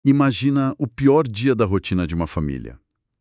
Imagina o pior dia da rotina de uma família.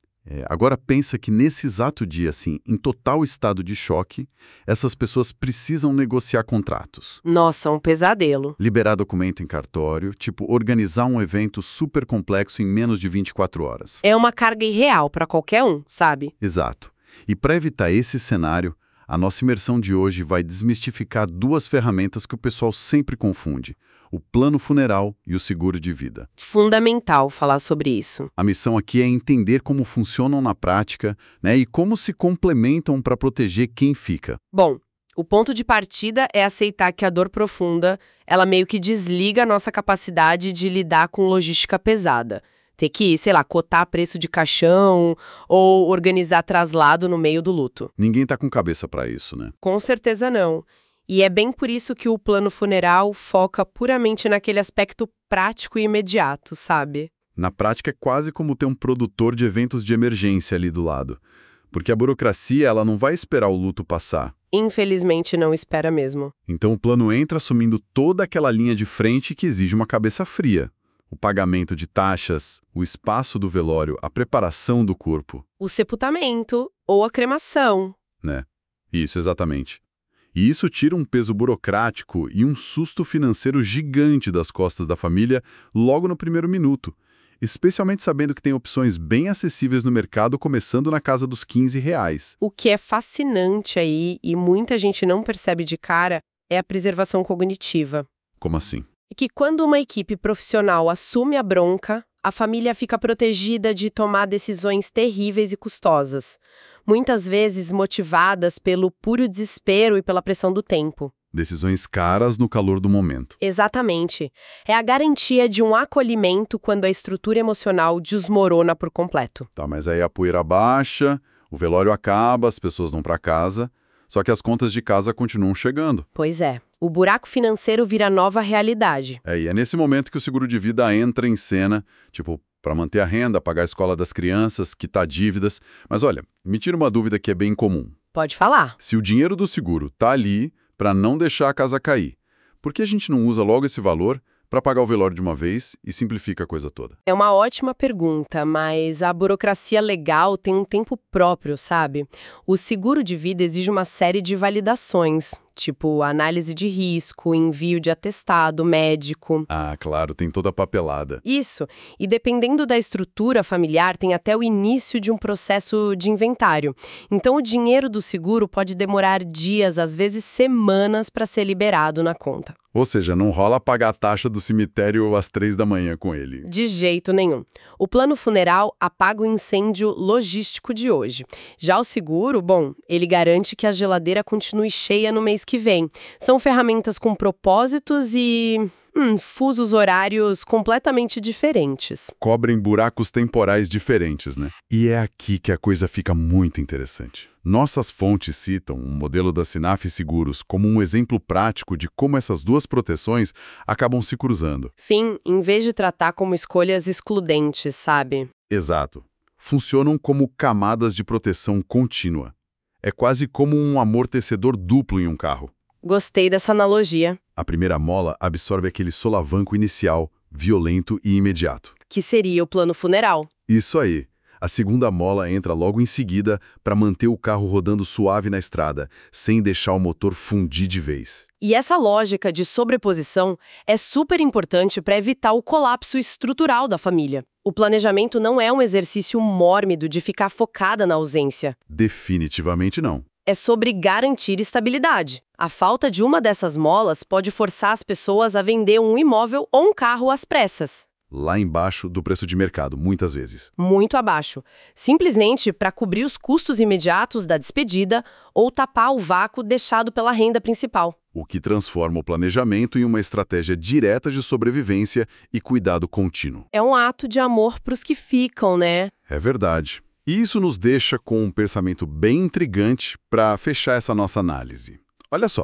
Agora pensa que nesse exato dia, assim, em total estado de choque, essas pessoas precisam negociar contratos, Nossa, um pesadelo. liberar documento em cartório, tipo, organizar um evento super complexo em menos de 24 horas. É uma carga irreal para qualquer um, sabe? Exato. E para evitar esse cenário, a nossa imersão de hoje vai desmistificar duas ferramentas que o pessoal sempre confunde: o plano funeral e o seguro de vida. Fundamental falar sobre isso. A missão aqui é entender como funcionam na prática, né, e como se complementam para proteger quem fica. Bom, o ponto de partida é aceitar que a dor profunda, ela meio que desliga a nossa capacidade de lidar com logística pesada. Ter que, sei lá, cotar preço de caixão ou organizar traslado no meio do luto. Ninguém tá com cabeça para isso, né? Com certeza não. E é bem por isso que o plano funeral foca puramente naquele aspecto prático e imediato, sabe? Na prática é quase como ter um produtor de eventos de emergência ali do lado. Porque a burocracia, ela não vai esperar o luto passar. Infelizmente não espera mesmo. Então o plano entra assumindo toda aquela linha de frente que exige uma cabeça fria. O pagamento de taxas, o espaço do velório, a preparação do corpo, O sepultamento ou a cremação. né? Isso, exatamente. E isso tira um peso burocrático e um susto financeiro gigante das costas da família logo no primeiro minuto, especialmente sabendo que tem opções bem acessíveis no mercado começando na casa dos R$ 15. O que é fascinante aí e muita gente não percebe de cara é a preservação cognitiva. Como assim? E que quando uma equipe profissional assume a bronca, a família fica protegida de tomar decisões terríveis e custosas, muitas vezes motivadas pelo puro desespero e pela pressão do tempo. Decisões caras no calor do momento. Exatamente. É a garantia de um acolhimento quando a estrutura emocional desmorona por completo. Tá, mas aí a poeira baixa, o velório acaba, as pessoas vão para casa, só que as contas de casa continuam chegando. Pois é. O buraco financeiro vira nova realidade. E é nesse momento que o seguro de vida entra em cena, tipo, para manter a renda, pagar a escola das crianças, quitar dívidas. Mas olha, me tira uma dúvida que é bem comum. Pode falar. Se o dinheiro do seguro tá ali para não deixar a casa cair, por que a gente não usa logo esse valor para pagar o velório de uma vez e simplifica a coisa toda? É uma ótima pergunta, mas a burocracia legal tem um tempo próprio, sabe? O seguro de vida exige uma série de validações, tipo análise de risco, envio de atestado médico. Ah, claro, tem toda a papelada. Isso. E dependendo da estrutura familiar, tem até o início de um processo de inventário. Então, o dinheiro do seguro pode demorar dias, às vezes semanas, para ser liberado na conta. Ou seja, não rola pagar a taxa do cemitério às 3 da manhã com ele. De jeito nenhum. O plano funeral apaga o incêndio logístico de hoje. Já o seguro, bom, ele garante que a geladeira continue cheia no mês que vem. São ferramentas com propósitos e fusos horários completamente diferentes. Cobrem buracos temporais diferentes, né? E é aqui que a coisa fica muito interessante. Nossas fontes citam um modelo da Sinaf Seguros como um exemplo prático de como essas duas proteções acabam se cruzando. Fim, em vez de tratar como escolhas excludentes, sabe? Exato. Funcionam como camadas de proteção contínua. É quase como um amortecedor duplo em um carro. Gostei dessa analogia. A primeira mola absorve aquele solavanco inicial, violento e imediato. Que seria o plano funeral. Isso aí. A segunda mola entra logo em seguida para manter o carro rodando suave na estrada, sem deixar o motor fundir de vez. E essa lógica de sobreposição é super importante para evitar o colapso estrutural da família. O planejamento não é um exercício mórbido de ficar focada na ausência. Definitivamente não. É sobre garantir estabilidade. A falta de uma dessas molas pode forçar as pessoas a vender um imóvel ou um carro às pressas. Lá embaixo do preço de mercado, muitas vezes. Muito abaixo. Simplesmente para cobrir os custos imediatos da despedida ou tapar o vácuo deixado pela renda principal. O que transforma o planejamento em uma estratégia direta de sobrevivência e cuidado contínuo. É um ato de amor para os que ficam, né? É verdade. E isso nos deixa com um pensamento bem intrigante para fechar essa nossa análise. Olha só.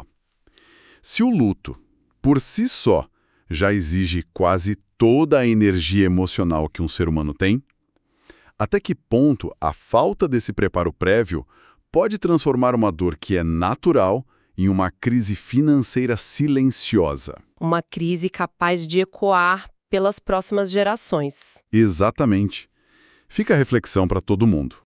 Se o luto, por si só, já exige quase toda a energia emocional que um ser humano tem, até que ponto a falta desse preparo prévio pode transformar uma dor que é natural em uma crise financeira silenciosa? Uma crise capaz de ecoar pelas próximas gerações. Exatamente. Fica a reflexão para todo mundo.